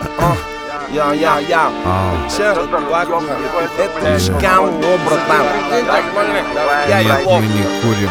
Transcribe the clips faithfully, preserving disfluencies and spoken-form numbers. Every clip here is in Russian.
Я, я, я. Все, это шикарно, братан. Нет, мы не курим.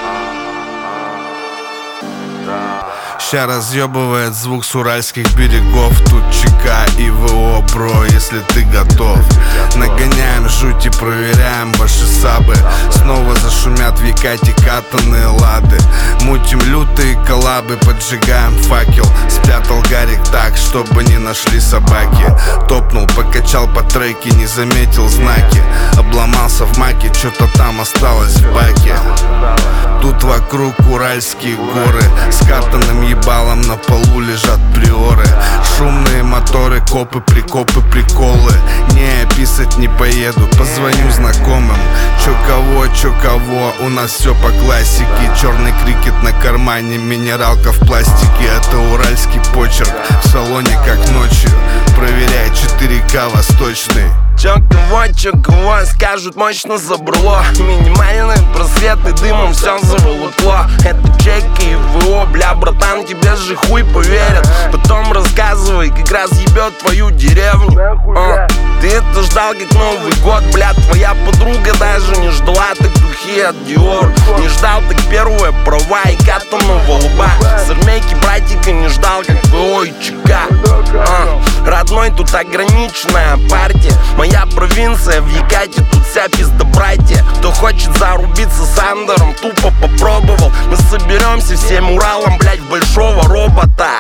Ща разъебывает звук с уральских берегов. Тут ЧК и ВО, бро, если ты готов. Нагоняем жуть и проверяем ваши сабы. Снова зашумят в Якате катанные лады. Мутим лютые коллабы, поджигаем факел. Спрятал Гарик так, чтобы не нашли собаки. Топнул, покачал по треке, не заметил знаки. Обломался в маке, что-то там осталось в баке. Тут вокруг уральские горы. С катанным ебалом на полу лежат приоры. Шумные моторы, копы, прикопы, приколы. Не, писать не поеду, позвоню знакомым. Чё кого, чё кого, у нас все по классике. Черный крикет на кармане, минералка в пластике. Это уральский почерк, в салоне как ночью. Проверяй четыре ка восточный. Чё кого, чё кого, скажут мощно забрало. Минимальные просветы, дымом все заволокло. Это чеки и ВО, бля, братан, тебе же хуй поверят. Потом рассказывай, как раз ебет твою деревню. а, Ты это ждал как Новый год, бля, твоя подруга даже не ждала так духи от Dior. Не ждал так первые права и катаного лба. С армейки братика не ждал, как ВО и ЧК. а, Родной, тут ограниченная партия. Моя провинция в Якате, тут вся пизда братья. Кто хочет зарубиться с Андером, тупо попробовал. Мы соберемся всем Уралом, блять, в большого робота.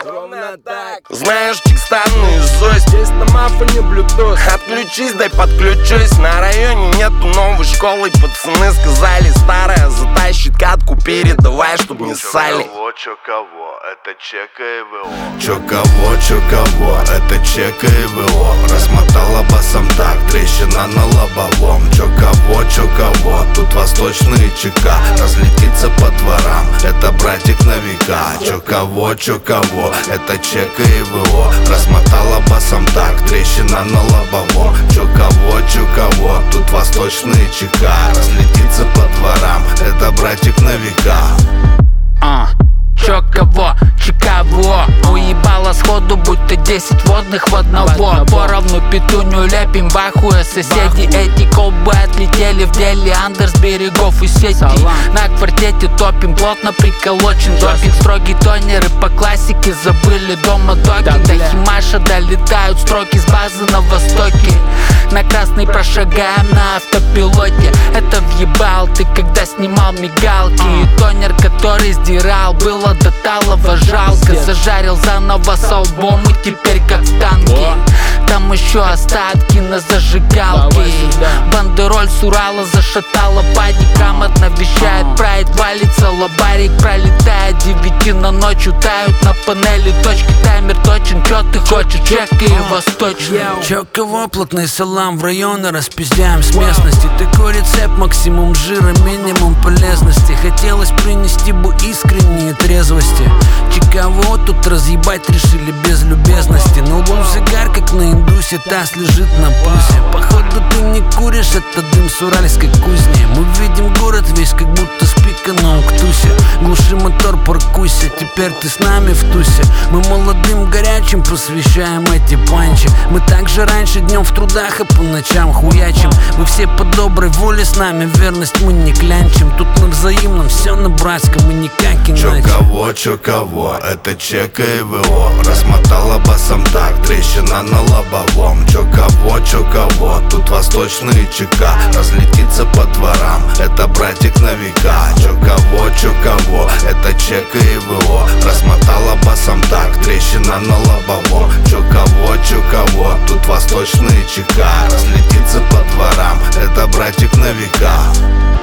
Знаешь, Чикстан наизусть, здесь на мафоне Bluetooth. Отключись, дай подключусь. На районе нету новой школы. Пацаны сказали, старая затащит катку. Передавай, чтоб не ссали. Чё кого, это ЧК и ВО. Чё кого, чё кого, это ЧК и ВО. Размотала басом так, трещина на лобовом. Чё кого, чё кого, тут восточные ЧК. Разлетится по дворам, это братик на века. Чё кого, чё кого, это ЧК и ВО. Размотала басом так, трещина на лобовом. Чё кого, чё кого, тут восточные ЧК. Разлетится по дворам, это братик на века. А, чё кого, ЧК ВО. Уебало сходу, будто десять водных в одного. Поровну петуню лепим в ахуе соседи. Эти колбы отлетели в деле. Андер с берегов и сети. На квартете топим, плотно приколочен допинг. Строгий тонеры по классике, забыли дома токи. До Химаша долетают строки с базы на востоке. На красный прошагаем на автопилоте. Это въебал ты, когда снимал мигалки. И тонер, который сдирал, было до талого жалко. Зажарил заново с албом и теперь как в танке. Там еще остатки на зажигалке. Бандероль с Урала зашатала падик. Грамотно вещает прайд, валится лобарик. Пролетает девяти на ночью, тают на панели точки. Таймер точен, чё ты хочешь, чекай восточный. Чё кого, плотный салам в районы распиздяем с местности. Такой рецепт, максимум жира, минимум полезности. Хотелось принести бы искренние трезвости. Чекаво тут разъебать решили без любезности. Но был загар, как на индусе, таз лежит на пульсе. Походу ты не куришь, это дым с уральской кузни. Мы видим город весь, как будто спика на уктусе. Глуши мотор, паркуйся, теперь ты с нами в тусе. Мы молодым горячим посвящаем эти панчи. Мы также раньше днем в трудах и по ночам хуячим. Вы все по доброй воле с нами, верность мы не клянчим. Тут на взаимном, все на братском и никак иначе. Чё кого, чё кого, это ЧК и ВО. Размотала басом так, трещина на лобовом. Чё кого, чё кого, тут восточные ЧК. Разлетится по дворам, это братик на века. Чё кого, чё кого, это ЧК и ВО. Размотала басом так, трещина на лобовом. Чё кого, чё кого, тут восточные ЧК. Разлетится по дворам, это братик на века.